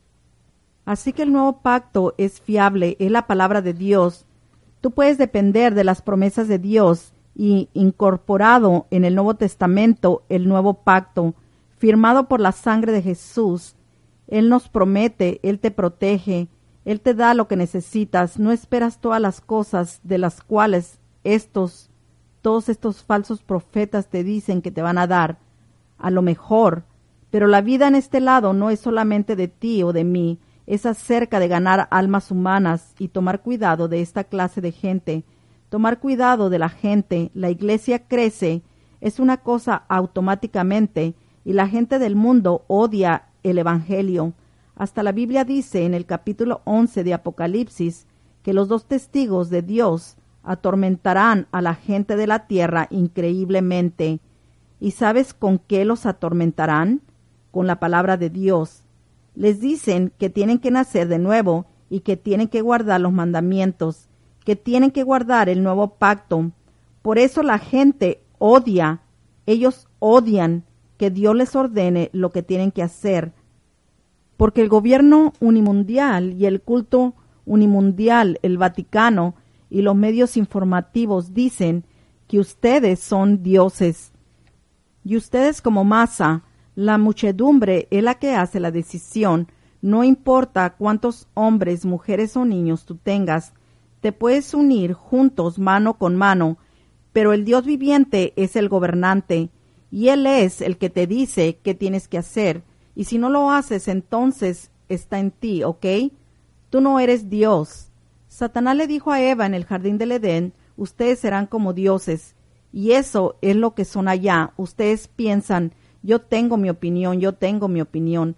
Así que el Nuevo Pacto es fiable, es la palabra de Dios. Tú puedes depender de las promesas de Dios y incorporado en el Nuevo Testamento, el Nuevo Pacto, firmado por la sangre de Jesús. Él nos promete, Él te protege, Él te da lo que necesitas. No esperas todas las cosas de las cuales estos, todos estos falsos profetas te dicen que te van a dar. A lo mejor, pero la vida en este lado no es solamente de ti o de mí, es acerca de ganar almas humanas y tomar cuidado de esta clase de gente. Tomar cuidado de la gente. La iglesia crece, es una cosa automáticamente, y la gente del mundo odia el Evangelio. Hasta la Biblia dice en el capítulo once de Apocalipsis que los dos testigos de Dios atormentarán a la gente de la tierra increíblemente. ¿Y sabes con qué los atormentarán? Con la palabra de Dios. Les dicen que tienen que nacer de nuevo y que tienen que guardar los mandamientos, que tienen que guardar el nuevo pacto. Por eso la gente odia, ellos odian que Dios les ordene lo que tienen que hacer. Porque el gobierno unimundial y el culto unimundial, el Vaticano y los medios informativos dicen que ustedes son dioses. Y ustedes como masa, la muchedumbre es la que hace la decisión. No importa cuántos hombres, mujeres o niños tú tengas, te puedes unir juntos mano con mano, pero el Dios viviente es el gobernante, y Él es el que te dice qué tienes que hacer, y si no lo haces, entonces está en ti, ¿ok? Tú no eres Dios. Satanás le dijo a Eva en el jardín del Edén, ustedes serán como dioses, y eso es lo que son allá. Ustedes piensan, yo tengo mi opinión, yo tengo mi opinión.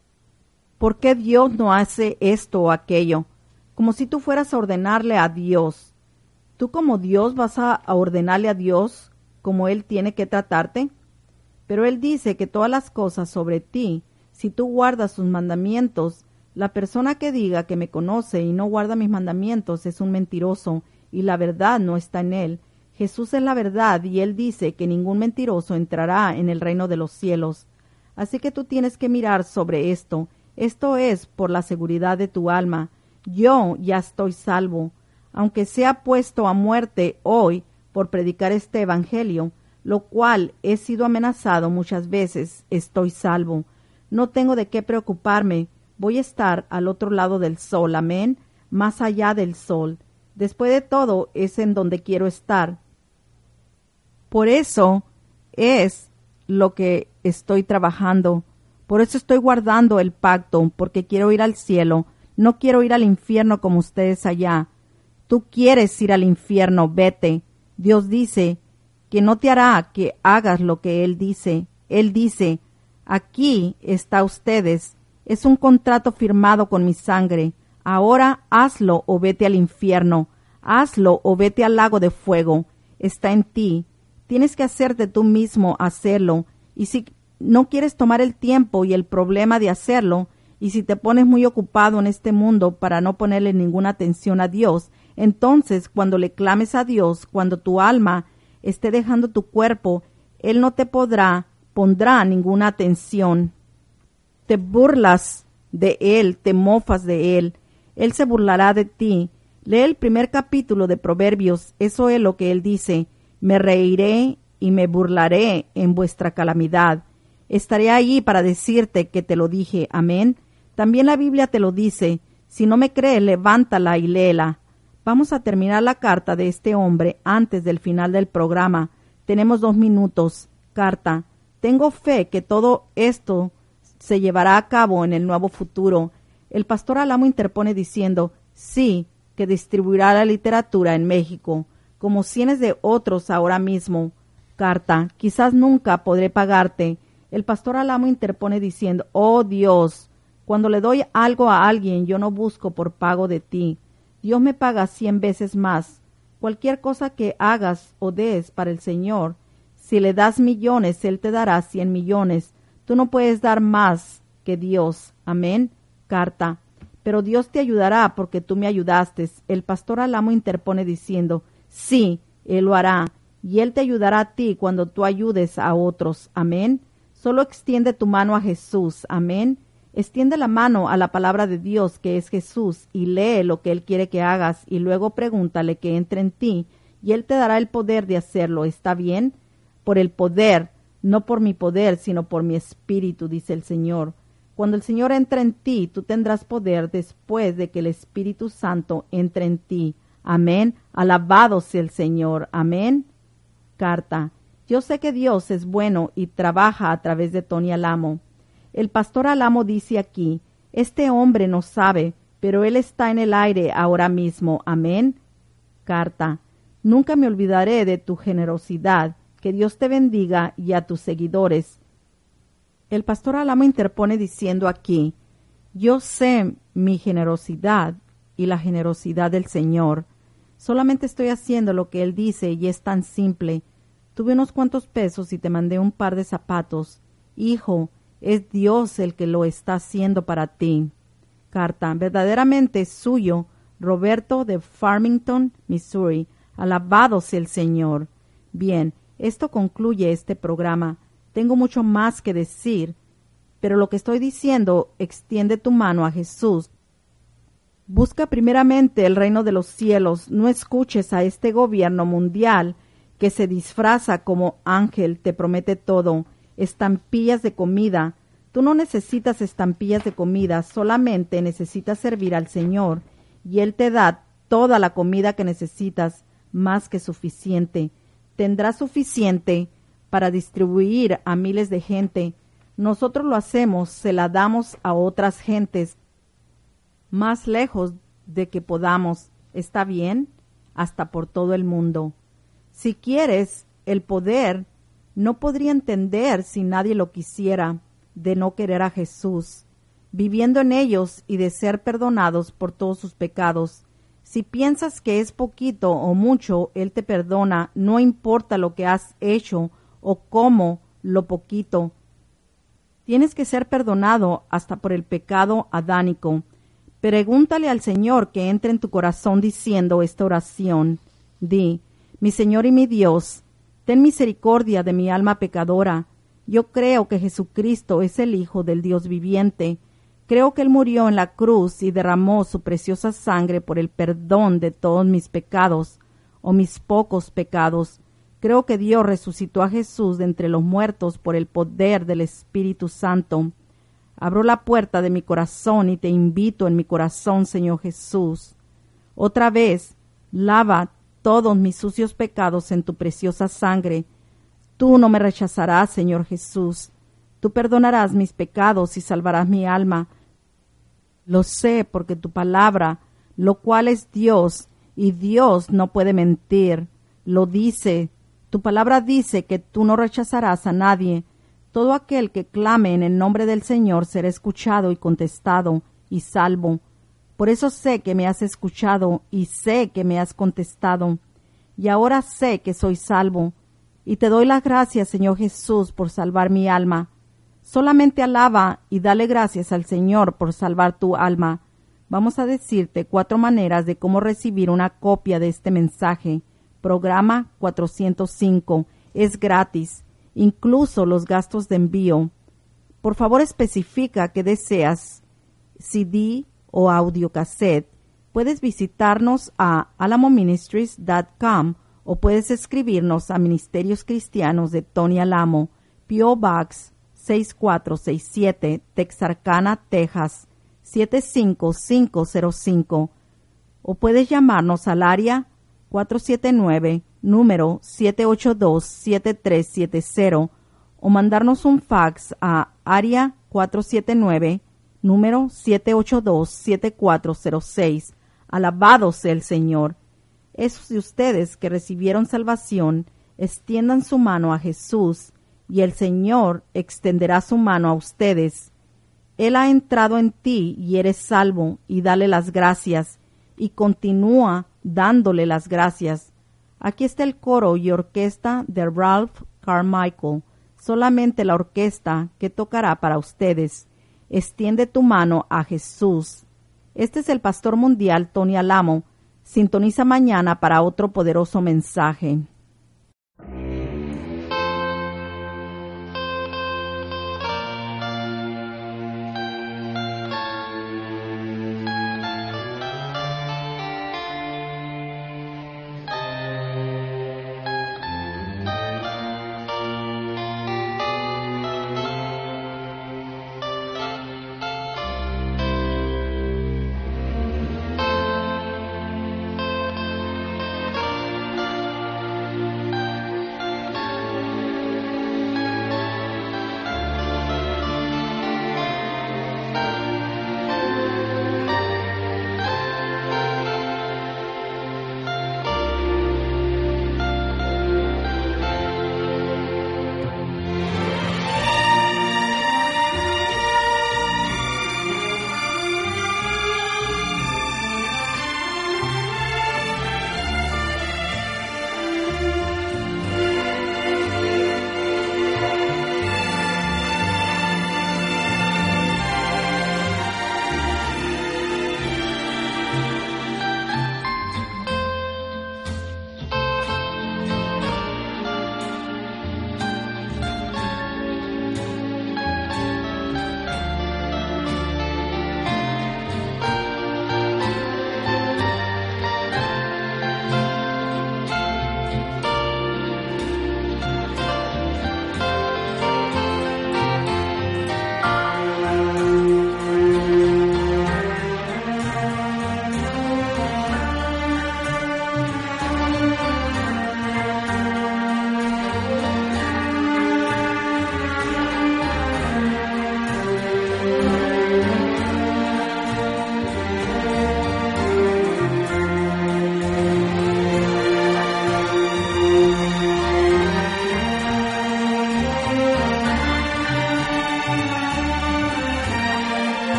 ¿Por qué Dios no hace esto o aquello? Como si tú fueras a ordenarle a Dios. ¿Tú como Dios vas a ordenarle a Dios como Él tiene que tratarte? Pero Él dice que todas las cosas sobre ti, si tú guardas sus mandamientos, la persona que diga que me conoce y no guarda mis mandamientos es un mentiroso, y la verdad no está en él. Jesús es la verdad, y Él dice que ningún mentiroso entrará en el reino de los cielos. Así que tú tienes que mirar sobre esto. Esto es por la seguridad de tu alma. Yo ya estoy salvo. Aunque sea puesto a muerte hoy por predicar este evangelio, lo cual he sido amenazado muchas veces, estoy salvo. No tengo de qué preocuparme. Voy a estar al otro lado del sol, amén, más allá del sol. Después de todo, es en donde quiero estar. Por eso es lo que estoy trabajando. Por eso estoy guardando el pacto, porque quiero ir al cielo. No quiero ir al infierno como ustedes allá. Tú quieres ir al infierno, vete. Dios dice que no te hará que hagas lo que Él dice. Él dice, aquí está ustedes. Es un contrato firmado con mi sangre. Ahora hazlo o vete al infierno. Hazlo o vete al lago de fuego. Está en ti. Tienes que hacerte tú mismo hacerlo. Y si no quieres tomar el tiempo y el problema de hacerlo, y si te pones muy ocupado en este mundo para no ponerle ninguna atención a Dios, entonces cuando le clames a Dios, cuando tu alma esté dejando tu cuerpo, Él no te podrá, pondrá ninguna atención. Te burlas de Él, te mofas de Él. Él se burlará de ti. Lee el primer capítulo de Proverbios. Eso es lo que Él dice. Me reiré y me burlaré en vuestra calamidad. Estaré allí para decirte que te lo dije. Amén. También la Biblia te lo dice. Si no me crees, levántala y léela. Vamos a terminar la carta de este hombre antes del final del programa. Tenemos dos minutos. Carta. Tengo fe que todo esto se llevará a cabo en el nuevo futuro. El pastor Alamo interpone diciendo, sí, que distribuirá la literatura en México, como cientos de otros ahora mismo. Carta. Quizás nunca podré pagarte. El pastor Alamo interpone diciendo, oh Dios, cuando le doy algo a alguien, yo no busco por pago de ti. Dios me paga cien veces más. Cualquier cosa que hagas o des para el Señor, si le das millones, Él te dará cien millones. Tú no puedes dar más que Dios. Amén. Carta. Pero Dios te ayudará porque tú me ayudaste. El pastor Alamo interpone diciendo, sí, Él lo hará. Y Él te ayudará a ti cuando tú ayudes a otros. Amén. Solo extiende tu mano a Jesús. Amén. Extiende la mano a la palabra de Dios, que es Jesús, y lee lo que Él quiere que hagas, y luego pregúntale que entre en ti, y Él te dará el poder de hacerlo. ¿Está bien? Por el poder, no por mi poder, sino por mi espíritu, dice el Señor. Cuando el Señor entra en ti, tú tendrás poder después de que el Espíritu Santo entre en ti. Amén. Alabado sea el Señor. Amén. Carta. Yo sé que Dios es bueno y trabaja a través de Tony Alamo. El pastor Alamo dice aquí, este hombre no sabe, pero él está en el aire ahora mismo. Amén. Carta. Nunca me olvidaré de tu generosidad. Que Dios te bendiga y a tus seguidores. El pastor Alamo interpone diciendo aquí, yo sé mi generosidad y la generosidad del Señor. Solamente estoy haciendo lo que Él dice y es tan simple. Tuve unos cuantos pesos y te mandé un par de zapatos. Hijo, es Dios el que lo está haciendo para ti. Carta, verdaderamente suyo, Roberto de Farmington, Missouri. Alabado sea el Señor. Bien, esto concluye este programa. Tengo mucho más que decir, pero lo que estoy diciendo, extiende tu mano a Jesús. Busca primeramente el reino de los cielos. No escuches a este gobierno mundial que se disfraza como ángel, te promete todo. Estampillas de comida. Tú no necesitas estampillas de comida, solamente necesitas servir al Señor, y Él te da toda la comida que necesitas, más que suficiente. Tendrás suficiente para distribuir a miles de gente. Nosotros lo hacemos, se la damos a otras gentes, más lejos de que podamos. ¿Está bien? Hasta por todo el mundo. Si quieres el poder, no podría entender si nadie lo quisiera, de no querer a Jesús, viviendo en ellos y de ser perdonados por todos sus pecados. Si piensas que es poquito o mucho, Él te perdona, no importa lo que has hecho o cómo lo poquito. Tienes que ser perdonado hasta por el pecado adánico. Pregúntale al Señor que entre en tu corazón diciendo esta oración. Di, mi Señor y mi Dios, ten misericordia de mi alma pecadora. Yo creo que Jesucristo es el Hijo del Dios viviente. Creo que Él murió en la cruz y derramó su preciosa sangre por el perdón de todos mis pecados, o mis pocos pecados. Creo que Dios resucitó a Jesús de entre los muertos por el poder del Espíritu Santo. Abro la puerta de mi corazón y te invito en mi corazón, Señor Jesús. Otra vez, lava todos mis sucios pecados en tu preciosa sangre. Tú no me rechazarás, Señor Jesús. Tú perdonarás mis pecados y salvarás mi alma. Lo sé porque tu palabra, lo cual es Dios, y Dios no puede mentir, lo dice. Tu palabra dice que tú no rechazarás a nadie. Todo aquel que clame en el nombre del Señor será escuchado y contestado y salvo. Por eso sé que me has escuchado y sé que me has contestado. Y ahora sé que soy salvo. Y te doy las gracias, Señor Jesús, por salvar mi alma. Solamente alaba y dale gracias al Señor por salvar tu alma. Vamos a decirte cuatro maneras de cómo recibir una copia de este mensaje. Programa cuatrocientos cinco. Es gratis, incluso los gastos de envío. Por favor, especifica que deseas C D o audiocassette. Puedes visitarnos a alamo ministries punto com o puedes escribirnos a Ministerios Cristianos de Tony Alamo, P O Box seis cuatro seis siete, Texarkana, Texas siete cinco cinco cero cinco, o puedes llamarnos al área cuatro siete nueve, número siete ocho dos, siete tres siete cero, o mandarnos un fax a área cuatro siete nueve, número siete ocho dos, siete cuatro cero seis. Alabado sea el Señor. Esos de ustedes que recibieron salvación, extiendan su mano a Jesús, y el Señor extenderá su mano a ustedes. Él ha entrado en ti y eres salvo, y dale las gracias, y continúa dándole las gracias. Aquí está el coro y orquesta de Ralph Carmichael, solamente la orquesta que tocará para ustedes. Extiende tu mano a Jesús. Este es el pastor mundial Tony Alamo. Sintoniza mañana para otro poderoso mensaje.